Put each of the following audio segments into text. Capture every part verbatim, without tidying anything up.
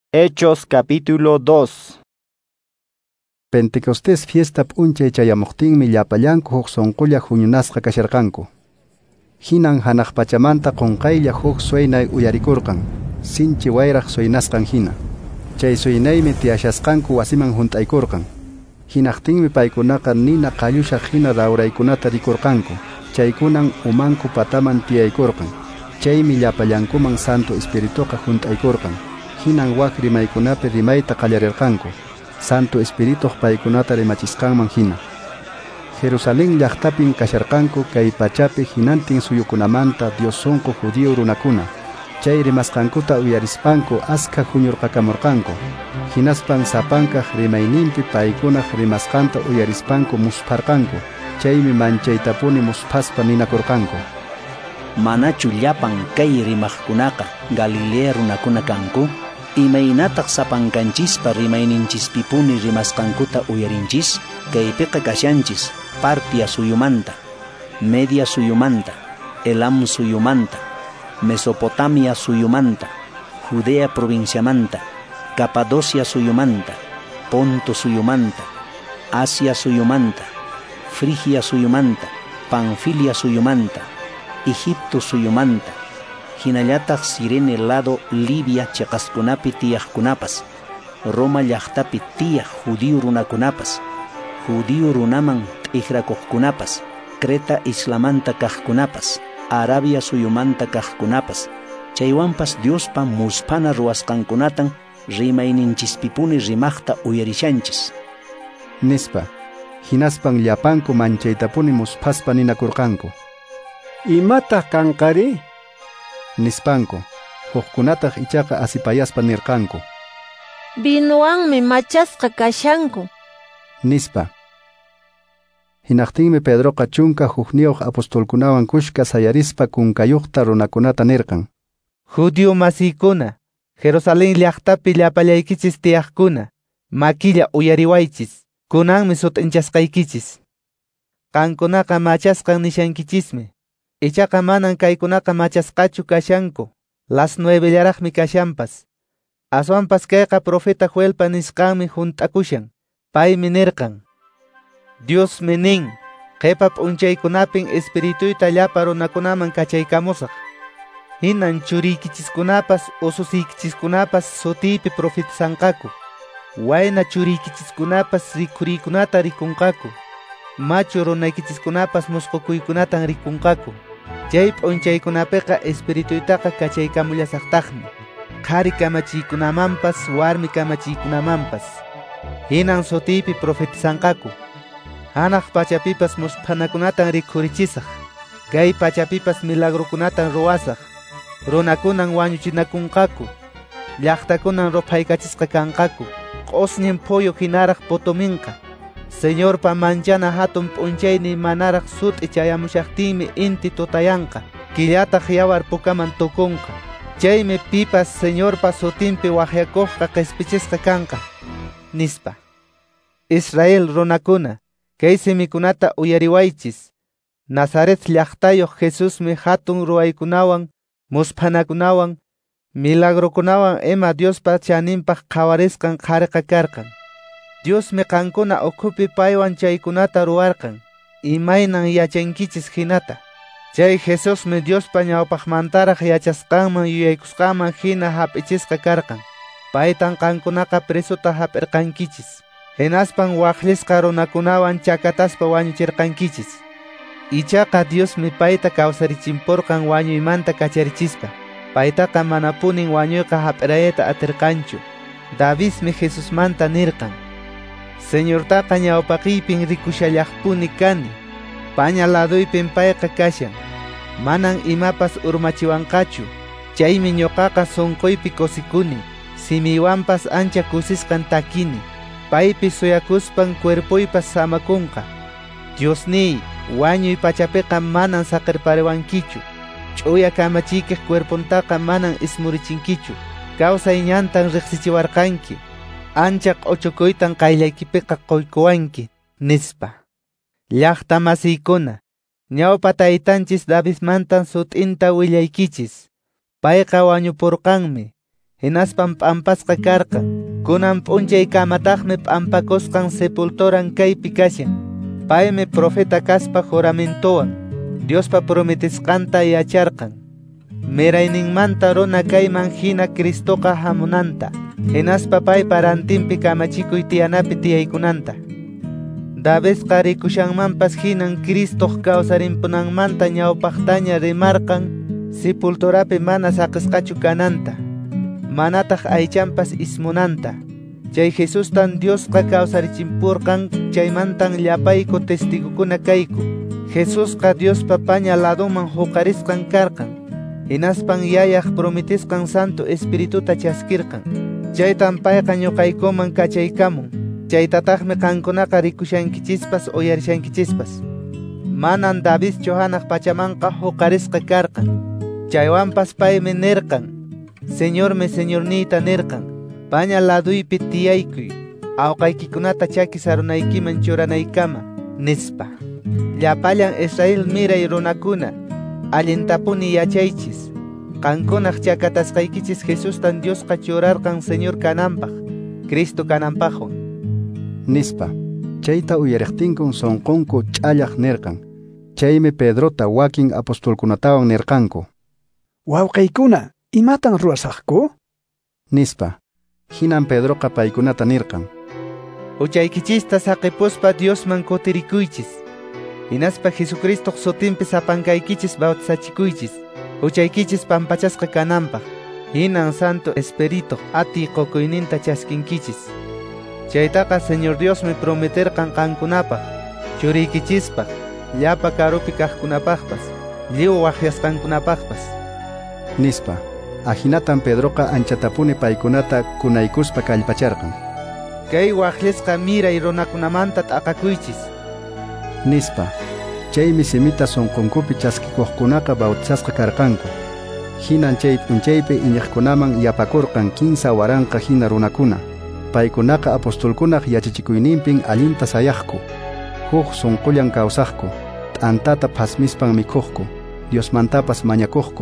Hechos capítulo dos. Pentecostés fiesta p'unchay chayamuqtinmi llapallanku huk sunqulla huñunasqa kasharqanku. Hinan hanaq pachamanta qunqaylla huk suynay uyarikurqan, sinchi wayraq suynasqan hina. Chay suynaymi tiyashasqanku wasiman hunt'aykurqan. Hinaqtinmi paykunaqa nina qallushaq hina rawraykunata rikurqanku. Chaykunan umanku pataman tiyaykurqan. Chaymi llapallankuman Santo Espirituqa hunt'aykurqan. Hinan wak rimaykunapi rimayta qallarirqanku. Santo Espirituq paykunata rimachisqanman hina. Jerusalén llaqtapin kasharqanku kay pachapi hinantin suyukunamanta Dios sunqu judío runakuna. Chay rimasqankuta uyarispanku aska huñurqakamurqanku. Hinaspan sapankaq rimayninpi paykunaq rimasqanta uyarispanku musparqanku. Chaymi manchaytapuni muspaspa ninakurqanku. Manachu llapan kay rimaqkunaqa Galilea runakuna kanku? Imaynataq sapankanchispa rimayninchispipuni rimasqankuta uyarinchis, kaypiqa kashanchis Partia suyumanta, Media suyumanta, Elam suyumanta, Mesopotamia suyumanta, Judea provinciamanta, Capadocia suyumanta, Ponto suyumanta, Asia suyumanta, Frigia suyumanta, Panfilia suyumanta, Egipto suyumanta, hinallataq Cirene lado Libia chaqaskunapi tiyaqkunapas, Roma llaqtapi tiyaq judío runakunapas, judío runaman t'iqrakuqkunapas, Creta islamanta kaqkunapas, Arabia suyumanta kaqkunapas, chaywanpas Diospa muspana ruwasqankunatan rimayninchispipuni rimaqta uyarishanchis. Nispa, hinaspan llapanku manchaytapuni muspaspa ninakurqanku. ¿Imataq kanqari? Nispanku, hukkunataq ichaqa asipayaspa nirqanku. Binuwanmi machasqa kashanku. Nispa. Hinaqtinmi Pedroqa chunka hukniyuq apostolkunawan kushka sayarispa kunkayuqta runakunata nirqan. Judío masiykuna, Jerusalén llaqtapi llapallaykichis tiyaqkuna, makilla uyariwaychis, kunanmi sut'inchasqaykichis. Qankunaqa machasqan nishankichismi. Ichaqa manan kaykunaqa machasqachu kashanku, las nuevellaraqmi kashanpas. Aswanpas kayqa profeta Joelpa nisqanmi hunt'akushan, paymi nirqan: Diosmi nin, qhipa p'unchaykunapin espirituyta llapa runakunaman kachaykamusaq. Hinan churiykichiskunapas ususiykichiskunapas sutiypi profetisanqaku. Wayna churiykichiskunapas rikuriykunata rikunqaku. Machu runaykichiskunapas musqukuykunatan rikunqaku. Chay p'unchaykunapiqa espirituytaqa kachaykamullasaqtaqmi, qhari kamachiykunamanpas warmi kamachiykunamanpas. Hinan sutiypi profetisanqaku. Hanaq pachapipas muspanakunatan rikurichisaq. Kay pachapipas milagrukunatan ruwasaq. Runakunan wañuchinakunqaku. Llaqtakunan ruphaykachisqa kanqaku. Q'usñin phuyu hinaraq putuminqa. Señor pa manchana hatun p'unchayni manaraq sut'i chayamushaqtinmi inti tutayanqa, killataq yawar pukaman tukunqa. Chaymi pipas Señor pa sutinpi waqyakuqqa q'ispichisqa kanqa. Nispa. Israel runakuna, kay simikunata uyariwaychis. Nazaret llaqtayuq Jesusmi hatun ruwaykunawan, muspanakunawan, milagrukunawan ima Diospa chaninpaq qhawarisqan qhariqa karqan. Diosmi qankuna ukhupi paywan chaykunata ruwarqan, imaynan yachankichis hinata. Chay Jesusmi Diospa ñawpaqmantaraq yachasqanman yuyaykusqanman hina hap'ichisqa karqan. Paytan qankunaqa prisuta hap'irqankichis. Hinaspan waqllisqa runakunawan chakataspa wañuchirqankichis. Ichaqa Diosmi payta kawsarichimpurqan wañuymanta kacharichispa. Paytaqa manapunin wañuyqa hap'irayta atirqanchu. Davidmi Jesusmanta nirqan: Señortaqa ñawpaqiypin rikushallaqpuni kani, paña laduypin payqa kashan, manan imapas urmachiwanqachu. Chaymi ñuqaqa sunquypi kusikuni, simiwanpas ancha kusisqan takini, paypi suyakuspan cuerpuypas samakunqa. Diosniy, wañuy pachapiqa manan saqirpariwankichu, ch'uya kamachiykiq cuerpuntaqa manan ismurichinkichu, kawsay ñantan riqsichiwarqanki, ancha q'uchukuytan qayllaykipiqa quykuwanki, nispa. Llaqta masiykuna, ñawpa taytanchis Davidmantan sut'inta willaykichis. Payqa wañupurqanmi, hinaspan p'ampasqa karqa. Kunan p'unchay kamataqmi p'ampakosqan sepulturan kaypi kashan. Paymi profeta kaspa juramentowan Diospa prometisqanta yacharqan. Mirayninmanta runa kayman hina Cristoqa hamunanta, hinaspa pay parantinpi kamachikuy tiyanapi tiyaykunanta. Davidqa rikushanmanpas hinan Cristoq kawsarimpunanmanta ñawpaqtaña rimarqan sepulturapi mana saqisqachu kananta, manataq aychanpas ismunanta. Chay Jesustan Diosqa kawsarichimpurqan, chaymantan llapayku testigukuna kayku. Jesusqa Diospa paña ladoman huqarisqan karqan, hinaspan yayaq prometisqan Santo Espirituta chaskirqan. Chaytan payqa ñuqaykuman kachaykamun. Chaytataqmi qankunaqa rikushankichispas uyarishankichispas. Manan Davidchu hanaq pachamanqa huqarisqa karqan. Chaywanpas paymi nirqan: Señormi Señorniyta nirqan: paña laduypi tiyaykuy, awqaykikunata chaki sarunaykiman churanaykama, nispa. Llapallan Israel miray runakuna, allintapuni yachaychis. Qankunaq chakatasqaykichis Jesustan Diosqa churarqan Señor kananpaq, Cristo kananpaqwan. Nispa, chayta uyariqtinkun sonqunku ch'allaq nirqan. Chaymi Pedrota wakin apostolkunatawan nirqanku: Wawqaykuna, imatan ruwasaqku? Nispa, hinan Pedroqa paykunata nirqan: Uchaykichista saqipuspa Diosman kutirikuychis. Hinaspa Jesucristoq sutinpi sapankaykichis bautizachikuychis, uchaykichis pampachasqa kananpaq. Hinan Santo Espiritu ati qukuyninta chaskinkichis. Chaytaqa Señor Diosmi prometerqan qankunapaq, churiykichispaq, llapa karupi kaqkunapaqpas, lliw waqyasqankunapaqpas. Nispa, ahinatan Pedroqa anchatapuni paykunata kunaykuspa kallpacharqan: Kay waqllisqa miray runakunamanta t'aqakuychis. Nispa, chaymi simita sonqunkupi chaskikuqkunaqa bautizasqa karqanku. Hinan chay p'unchaypi iñiqkunaman yapakurqan kinsa waranqa hina runakuna. Paykunaqa apostolkunaq yachachiykuyninpin allinta sayaqku, huk sunqullan kawsaqku, t'antata phasmispan mikuqku, Diosmantapas mañakuqku.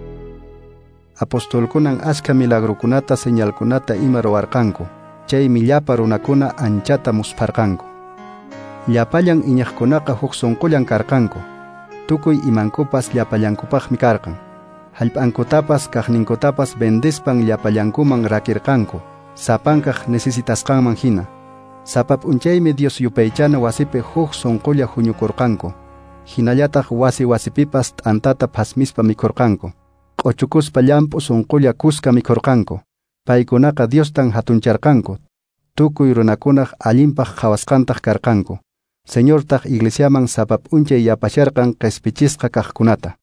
Apostolkunan askha milagrukunata señalkunata ima ruwarqanku. Chaymi llapa runakuna anchata musparqanku. Llapallan iñaqkunaqa huk sunqullan karqanku. Tukuy imankupas llapallankupaqmi karqan. Hallp'ankutapas kaqninkutapas bendispan llapallankuman rakirqanku, sapankaq necesitasqanman hina. Sapa p'unchaymi Dios yupaychana wasipi huk sunqulla huñukurqanku. Hinallataq wasi wasipipas t'antata phasmispa mikurqanku. Q'uchukuspa llampu sunqulla kuska mikurqanku. Paykunaqa Diostan hatuncharqanku. Tukuy runakunaq allinpaq qhawasqantaq karqanku. Señortaq iglesiaman sapa p'unchay yapasharqan qespichisqa kaqkunata.